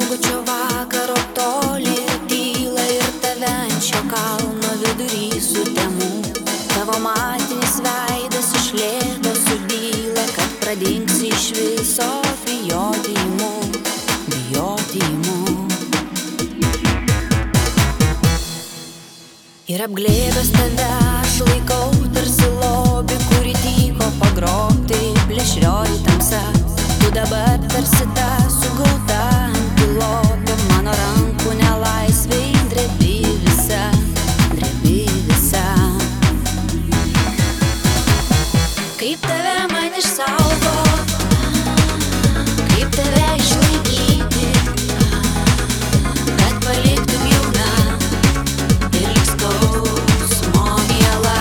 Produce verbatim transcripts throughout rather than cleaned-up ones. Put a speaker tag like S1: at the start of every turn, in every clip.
S1: viešbučio vakaro toli ir tyla ir tave ant šio kalno vidury sutemų. Tavo matinis veidas iš lėto sudyla, kad pradingsi iš viso bijoti imu, bijoti imu. Ir apglėbęs tave aš laikau tarsi lobį, kurį tyko pagrobti plėšrioji tamsa. Tu dabar tarsi ta sugauta antilopė, mano rankų nelaisvėj drebi visa, drebi visa. Kaip tave man išsaugot, kaip tave išlaikyti, kad paliktum jauna ir lik skausmo miela.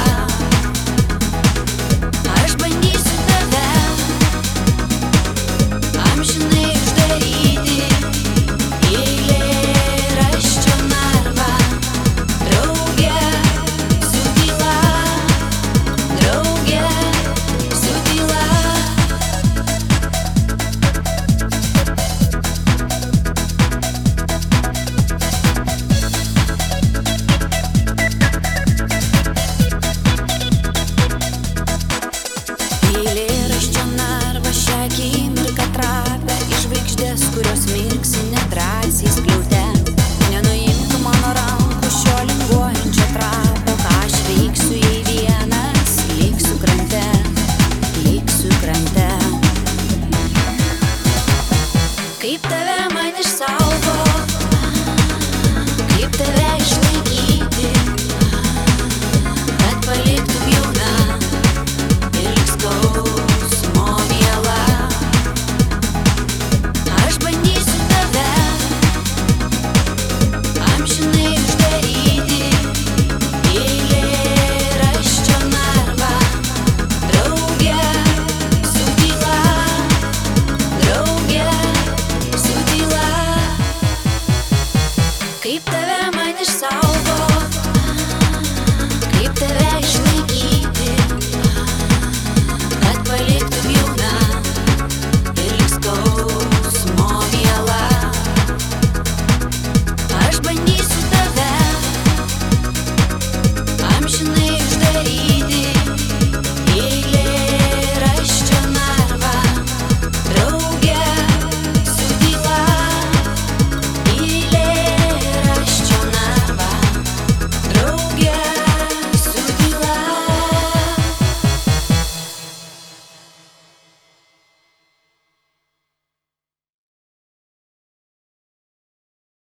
S1: Aš bandysiu tave amžinai uždaryti į eilėraščio narvą, drauge su tyla, drauge su tyla. Eilėraščio narvą šią akimirką trapia iš žvaigždės, kurios mirksi nedrąsiai skliaute. Nenuimk mano rankų šio linguojančio trapo, ką aš veiksiu, jei vienas liksiu krante, liksiu krante. Kaip tave man išsaugot.